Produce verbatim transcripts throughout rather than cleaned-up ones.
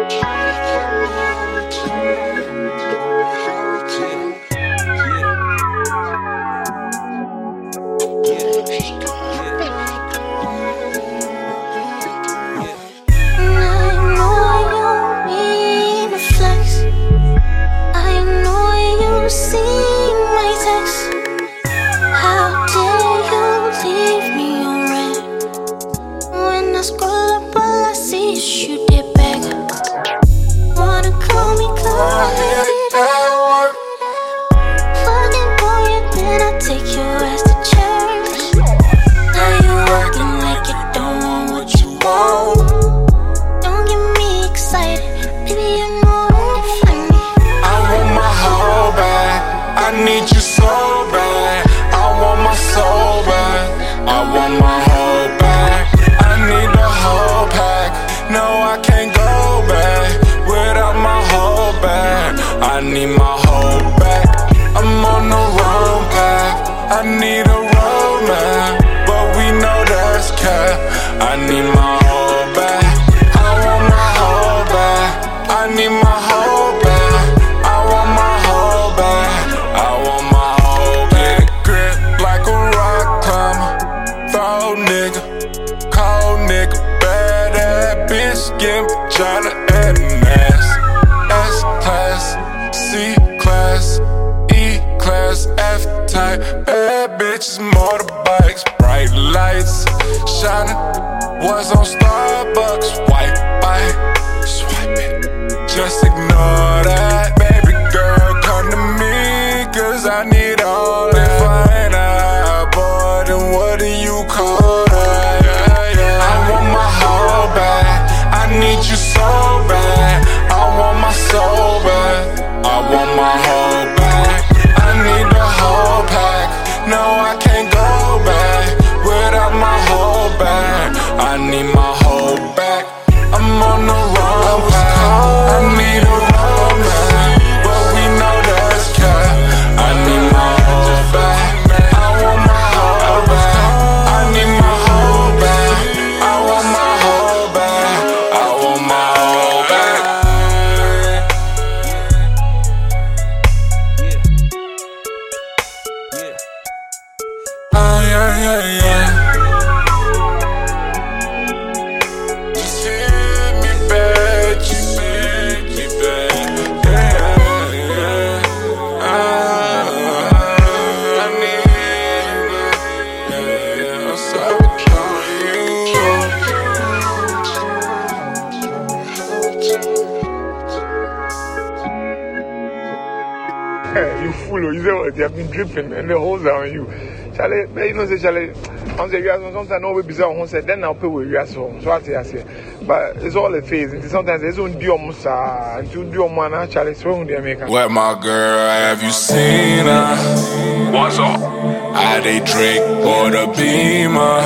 You fool, you say what? You have been dripping and the holes are on you. Charlie, you know, say, Charlie, I say, you have sometimes no way bizarre, one said, then I'll pay with your song. So I say, but it's all a phase. Sometimes there's only Diomusa and two Diomana, Charlie, so they make a. Where my girl, have you seen her? What's up? I they Drake or the Beamer.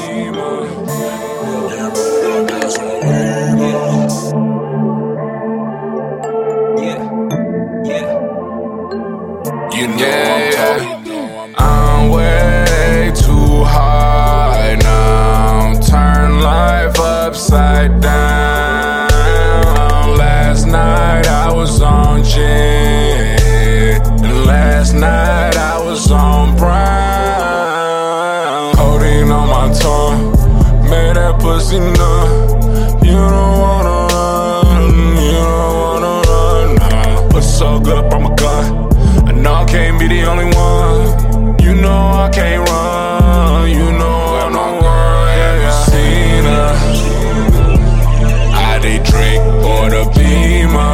You know yeah, I'm talking. I'm way too high now. Turn life upside down. Last night I was on gin, and last night I was on brown. Codeine on my tongue, made that pussy numb. You don't wanna run, you don't wanna run now. But so good up on my gun. No, I can't be the only one. You know I can't run. You know I'm no one. Have you seen her? I did Drake or the Beamer,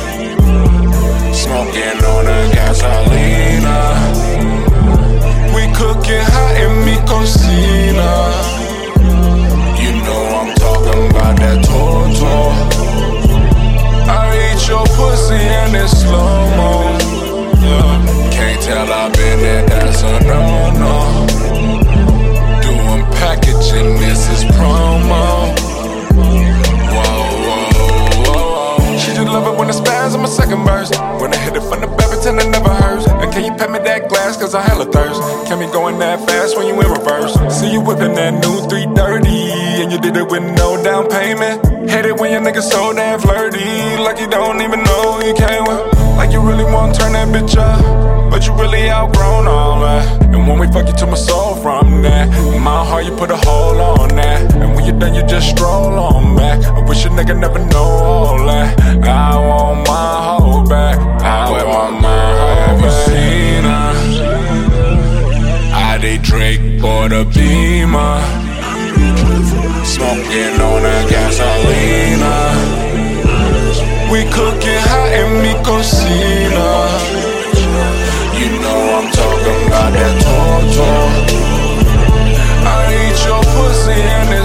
smoking on the gasolina. We cooking hot in mi cocina. You know I'm talking about that Toto. I eat your pussy and it's slow-mo. Can't tell I've been there, that's a no-no. Doing packaging, this is promo. Whoa, whoa, whoa. She just love it when I spaz on my second verse. When I hit it from the back, pretend I never hurt. And can you pet me that glass, cause I hella thirst. Can me going that fast when you in reverse. See you whipping that new three thirty, and you did it with no down payment. Hate it when your nigga so damn flirty, like you don't even know who you came with. Like you really wanna turn that bitch up, but you really outgrown all that. And when we fuck you to my soul from that, in my heart you put a hole on that. And when you're done you just stroll on back. I wish a nigga never know all that. I want my hoe back, I want my hoe back. Seen her? I did Drake for the Beamer, smoking on that gasolina. We cooking hot in mi cocina. You know I'm talking about that Toto. I eat your pussy and it's